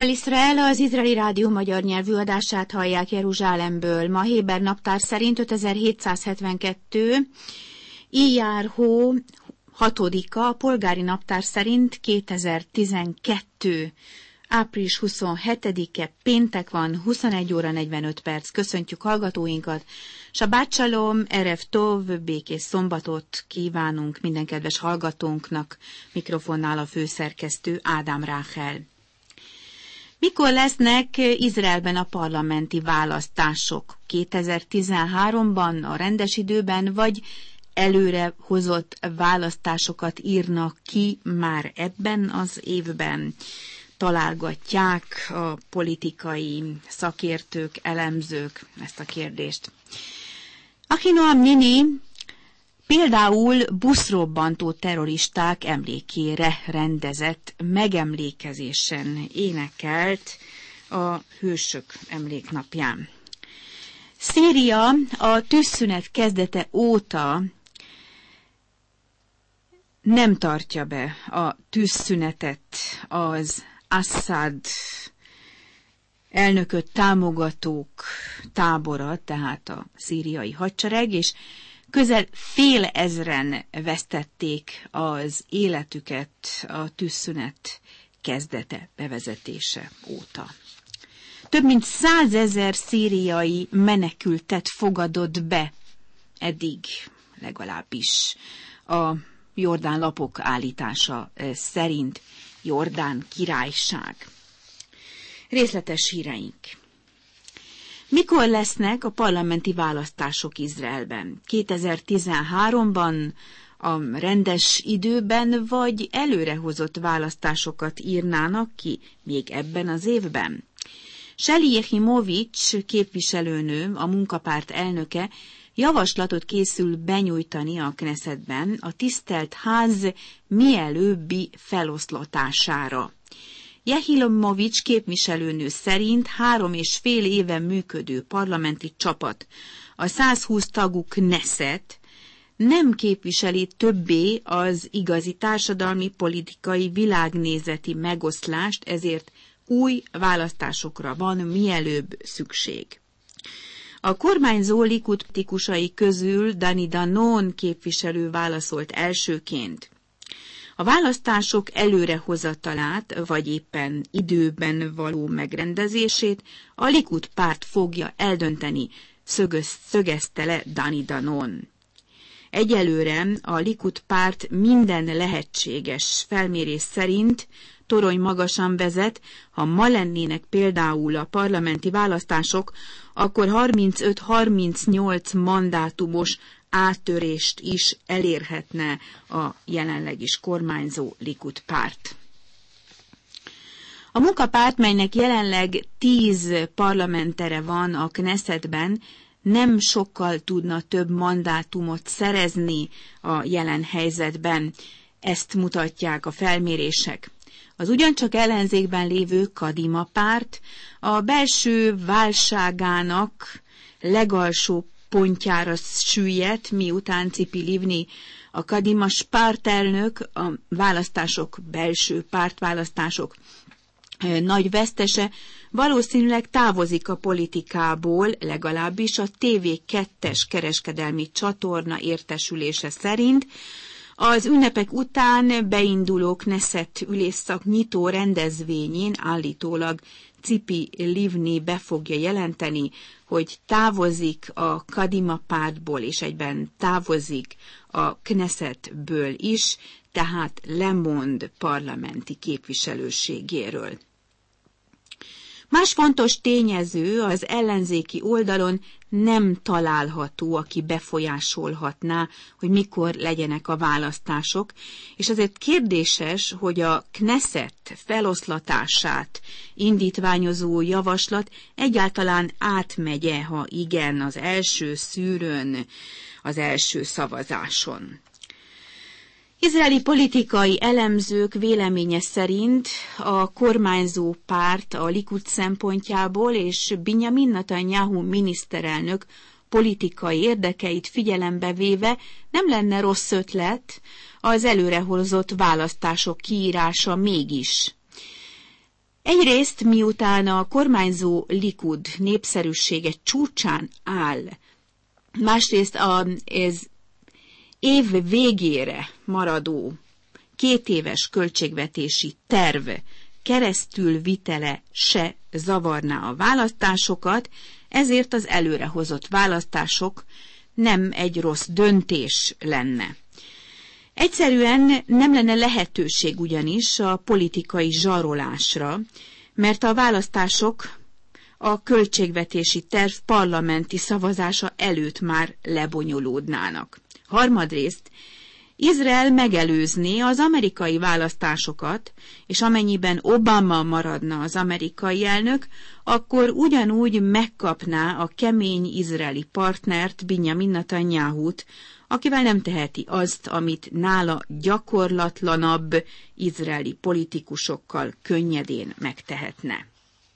Izrael, az izraeli rádió magyar nyelvű adását hallják Jeruzsálemből. Ma Héber naptár szerint 5772, Iyár hó 6-a, a polgári naptár szerint 2012. Április 27-e, péntek van, 21 óra 45 perc. Köszöntjük hallgatóinkat. Sabbat shalom, erev tov, békés szombatot kívánunk minden kedves hallgatónknak. Mikrofonnál a főszerkesztő Ádám Ráhel. Mikor lesznek Izraelben a parlamenti választások? 2013-ban, a rendes időben, vagy előre hozott választásokat írnak ki már ebben az évben? Találgatják a politikai szakértők, elemzők ezt a kérdést. Ahinoam Nini például buszrobbantó terroristák emlékére rendezett megemlékezésen énekelt a Hősök emléknapján. Szíria a tűzszünet kezdete óta nem tartja be a tűzszünetet, az Assad elnököt támogatók tábora, tehát a szíriai hadsereg, és közel 5000-en vesztették az életüket a tűzszünet kezdete, bevezetése óta. Több mint 100 000 szíriai menekültet fogadott be eddig, legalábbis a Jordán lapok állítása szerint. Jordán királyság. Részletes híreink. Mikor lesznek a parlamenti választások Izraelben? 2013-ban, a rendes időben, vagy előrehozott választásokat írnának ki még ebben az évben? Shelly Jechimovics képviselőnő, a munkapárt elnöke, javaslatot készül benyújtani a Knessetben a tisztelt ház mielőbbi feloszlatására. Jechimovics képviselőnő szerint 3,5 éve működő parlamenti csapat, a 120 tagú Knesset nem képviseli többé az igazi társadalmi, politikai, világnézeti megoszlást, ezért új választásokra van mielőbb szükség. A kormányzó Likud politikusai közül Dani Danon képviselő válaszolt elsőként. A választások előrehozatalát, vagy éppen időben való megrendezését a Likud párt fogja eldönteni, szögezte le Dani Danon. Egyelőre a Likud párt minden lehetséges felmérés szerint torony magasan vezet. Ha ma lennének például a parlamenti választások, akkor 35-38 mandátumos áttörést is elérhetne a jelenleg is kormányzó Likud párt. A munkapárt, melynek jelenleg 10 parlamentere van a Knessetben, nem sokkal tudna több mandátumot szerezni a jelen helyzetben. Ezt mutatják a felmérések. Az ugyancsak ellenzékben lévő Kadima párt a belső válságának legalsó pontjára süllyedt, miután Tzipi Livni, a Kadima pártelnök, a választások, belső pártválasztások nagy vesztese, valószínűleg távozik a politikából, legalábbis a TV2-es kereskedelmi csatorna értesülése szerint. Az ünnepek után beinduló Knesset ülésszak nyitó rendezvényén állítólag Tzipi Livni be fogja jelenteni, hogy távozik a Kadima pártból, és egyben távozik a Knessetből is, tehát lemond parlamenti képviselőségéről. Más fontos tényező, az ellenzéki oldalon nem található, aki befolyásolhatná, hogy mikor legyenek a választások, és azért kérdéses, hogy a Knesset feloszlatását indítványozó javaslat egyáltalán átmegye, ha igen, az első szűrőn, az első szavazáson. Izraeli politikai elemzők véleménye szerint a kormányzó párt a Likud szempontjából és Binyamin Netanyahu miniszterelnök politikai érdekeit figyelembe véve nem lenne rossz ötlet az előrehozott választások kiírása mégis. Egyrészt, miután a kormányzó Likud népszerűsége csúcsán áll, másrészt ez év végére maradó 2 éves költségvetési terv keresztülvitele se zavarná a választásokat, ezért az előrehozott választások nem egy rossz döntés lenne. Egyszerűen nem lenne lehetőség ugyanis a politikai zsarolásra, mert a választások a költségvetési terv parlamenti szavazása előtt már lebonyolódnának. Harmadrészt, Izrael megelőzné az amerikai választásokat, és amennyiben Obama maradna az amerikai elnök, akkor ugyanúgy megkapná a kemény izraeli partnert, Binyamin Netanyahut, akivel nem teheti azt, amit nála gyakorlatlanabb izraeli politikusokkal könnyedén megtehetne.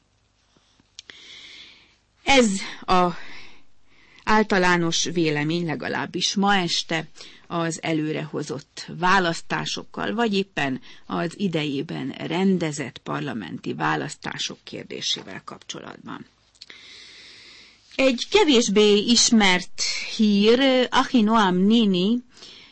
Ez az általános vélemény legalábbis ma este az előrehozott választásokkal, vagy éppen az idejében rendezett parlamenti választások kérdésével kapcsolatban. Egy kevésbé ismert hír, Ahinoam Nini,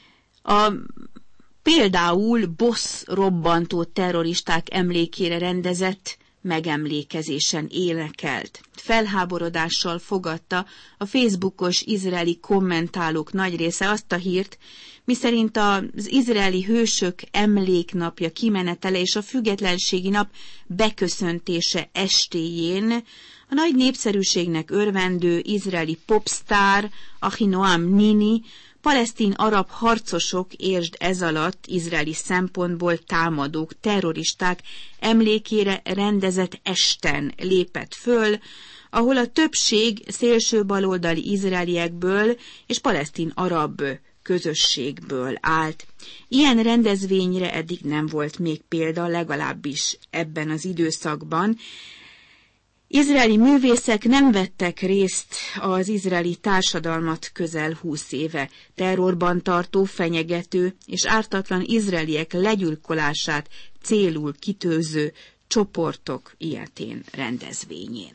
például Bosz robbantó terroristák emlékére rendezett megemlékezésen énekelt. Felháborodással fogadta a Facebookos izraeli kommentálók nagy része azt a hírt, miszerint az izraeli hősök emléknapja kimenetele és a függetlenségi nap beköszöntése estéjén a nagy népszerűségnek örvendő izraeli popstar Ahinoam Nini, palesztin-arab harcosok, értsd ez alatt izraeli szempontból támadók, terroristák emlékére rendezett esten lépett föl, ahol a többség szélső baloldali izraeliekből és palesztin-arab közösségből állt. Ilyen rendezvényre eddig nem volt még példa, legalábbis ebben az időszakban. Izraeli művészek nem vettek részt az izraeli társadalmat közel 20 éve terrorban tartó, fenyegető és ártatlan izraeliek legyilkolását célul kitűző csoportok ilyetén rendezvényén.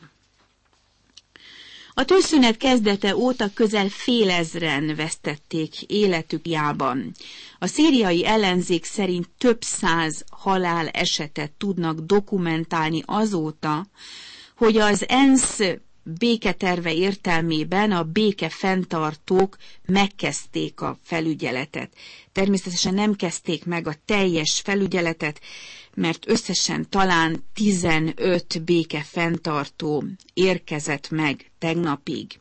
A tűzszünet kezdete óta közel 5000-en vesztették életükjában. A szíriai ellenzék szerint több 100 halálesetet tudnak dokumentálni azóta, hogy az ENSZ béketerve értelmében a békefenntartók megkezdték a felügyeletet. Természetesen nem kezdték meg a teljes felügyeletet, mert összesen talán 15 békefenntartó érkezett meg tegnapig.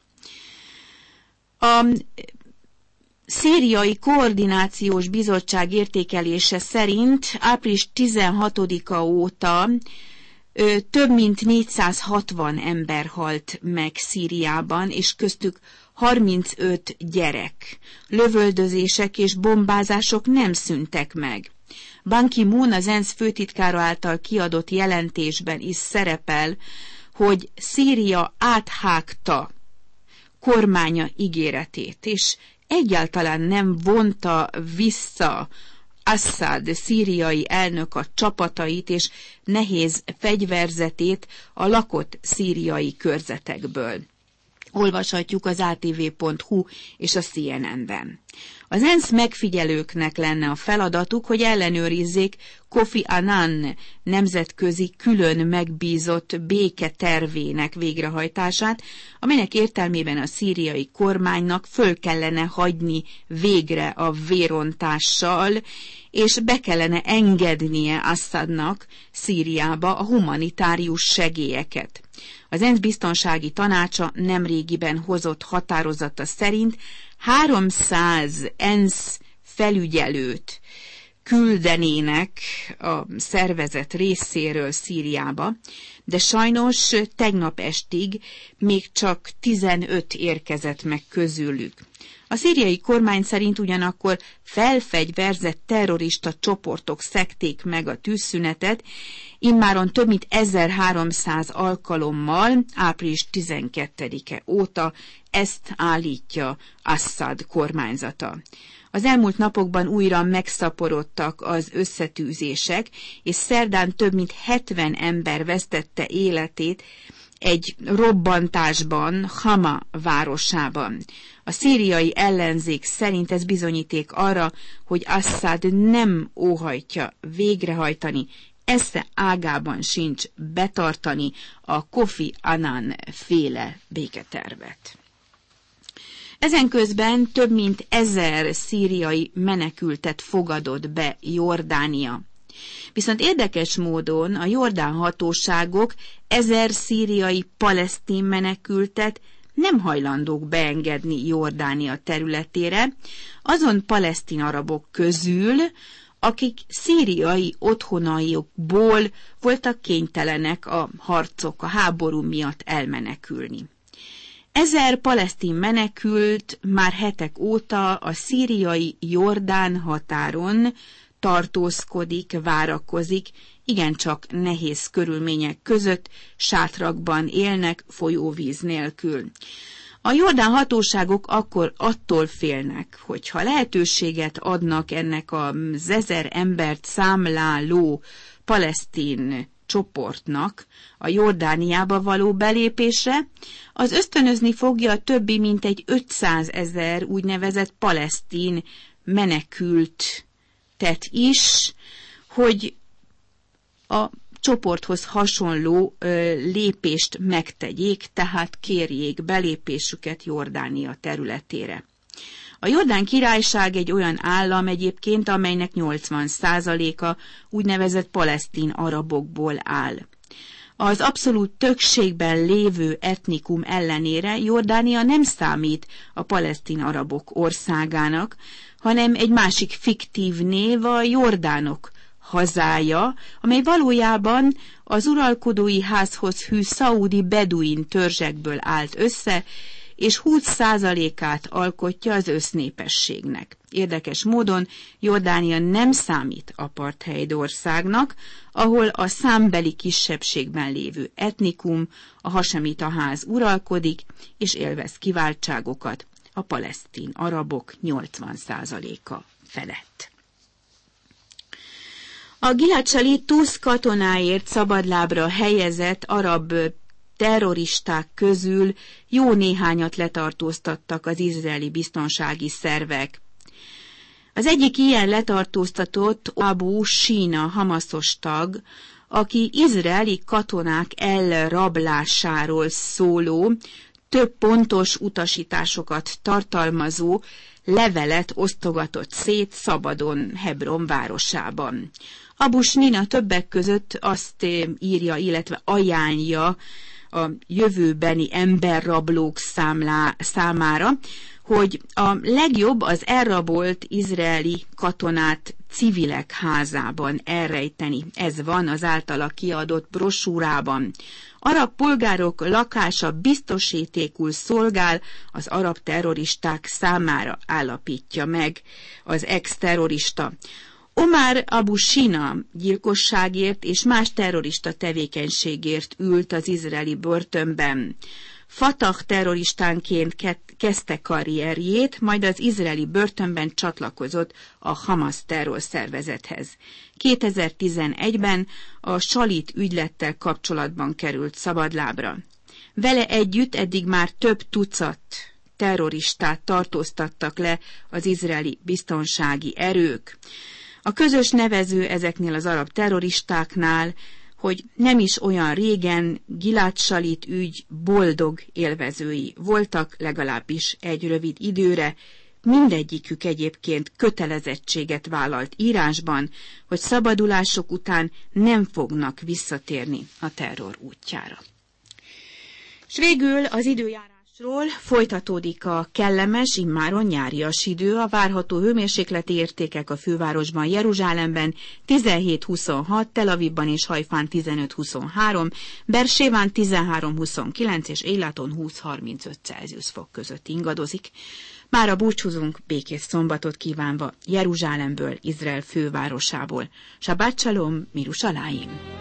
A Szíriai Koordinációs Bizottság értékelése szerint április 16-a óta több mint 460 ember halt meg Szíriában, és köztük 35 gyerek. Lövöldözések és bombázások nem szűntek meg. Ban Ki-moon, az ENSZ főtitkára által kiadott jelentésben is szerepel, hogy Szíria áthágta kormánya ígéretét, és egyáltalán nem vonta vissza Assad szíriai elnök a csapatait és nehéz fegyverzetét a lakott szíriai körzetekből. Olvashatjuk az ATV.hu és a CNN-ben. Az ENSZ megfigyelőknek lenne a feladatuk, hogy ellenőrizzék Kofi Annan nemzetközi külön megbízott béketervének végrehajtását, amelynek értelmében a szíriai kormánynak föl kellene hagyni végre a vérontással, és be kellene engednie Assadnak Szíriába a humanitárius segélyeket. Az ENSZ biztonsági tanácsa nemrégiben hozott határozata szerint 300 ENSZ felügyelőt küldenének a szervezet részéről Szíriába, de sajnos tegnap estig még csak 15 érkezett meg közülük. A szíriai kormány szerint ugyanakkor felfegyverzett terrorista csoportok szekték meg a tűzszünetet, immáron több mint 1300 alkalommal április 12-e óta, ezt állítja Assad kormányzata. Az elmúlt napokban újra megszaporodtak az összetűzések, és szerdán több mint 70 ember vesztette életét egy robbantásban Hama városában. A szíriai ellenzék szerint ez bizonyíték arra, hogy Assad nem óhajtja végrehajtani, esze ágában sincs betartani a Kofi Annan féle béketervet. Ezenközben több mint 1000 szíriai menekültet fogadott be Jordánia. Viszont érdekes módon a jordán hatóságok 1000 szíriai palesztin menekültet nem hajlandók beengedni Jordánia területére, azon palesztin arabok közül, akik szíriai otthonaikból voltak kénytelenek a harcok, a háború miatt elmenekülni. 1000 palesztin menekült már hetek óta a szíriai-jordán határon tartózkodik, várakozik, igencsak nehéz körülmények között, sátrakban élnek folyóvíz nélkül. A jordán hatóságok akkor attól félnek, hogyha lehetőséget adnak ennek az 1000 embert számláló palesztin csoportnak a Jordániába való belépésre, az ösztönözni fogja a többi mintegy 500 000 úgynevezett palesztin menekültet is, hogy a csoporthoz hasonló lépést megtegyék, tehát kérjék belépésüket Jordánia területére. A Jordán Királyság egy olyan állam egyébként, amelynek 80%-a úgynevezett palesztin arabokból áll. Az abszolút többségben lévő etnikum ellenére Jordánia nem számít a palesztin arabok országának, hanem egy másik fiktív név a jordánok hazája, amely valójában az uralkodói házhoz hű szaúdi beduin törzsekből állt össze, és 20%-át alkotja az össznépességnek. Érdekes módon Jordánia nem számít apartheid országnak, ahol a számbeli kisebbségben lévő etnikum, a hasemita ház uralkodik, és élvez kiváltságokat a palesztin arabok 80%-a felett. A Gilad Shalit Tusz katonáért szabadlábra helyezett arab terroristák közül jó néhányat letartóztattak az izraeli biztonsági szervek. Az egyik ilyen letartóztatott Abu Shina hamaszos tag, aki izraeli katonák elrablásáról szóló, több pontos utasításokat tartalmazó levelet osztogatott szét szabadon Hebron városában. Abu Shina többek között azt írja, illetve ajánlja a jövőbeni emberrablók számára, hogy a legjobb az elrabolt izraeli katonát civilek házában elrejteni. Ez van az általa kiadott brosúrában. Arab polgárok lakása biztosítékul szolgál az arab terroristák számára, állapítja meg az ex-terrorista. Omar Abu Shina gyilkosságért és más terrorista tevékenységért ült az izraeli börtönben. Fatah terroristánként kezdte karrierjét, majd az izraeli börtönben csatlakozott a Hamas terrorszervezethez. 2011-ben a Shalit ügylettel kapcsolatban került szabadlábra. Vele együtt eddig már több tucat terroristát tartóztattak le az izraeli biztonsági erők. A közös nevező ezeknél az arab terroristáknál, hogy nem is olyan régen Gilad Shalit ügy boldog élvezői voltak, legalábbis egy rövid időre, mindegyikük egyébként kötelezettséget vállalt írásban, hogy szabadulások után nem fognak visszatérni a terror útjára. S végül az időjárás. Folytatódik a kellemes, immáron nyárias idő, a várható hőmérsékleti értékek a fővárosban, Jeruzsálemben 17-26, Tel Avivban és Hajfán 15-23, Beerséván 13-29 és Élaton 20-35 Celsius fok között ingadozik. Mára búcsúzunk, békés szombatot kívánva Jeruzsálemből, Izrael fővárosából. Shabbat shalom, Mirushalayim!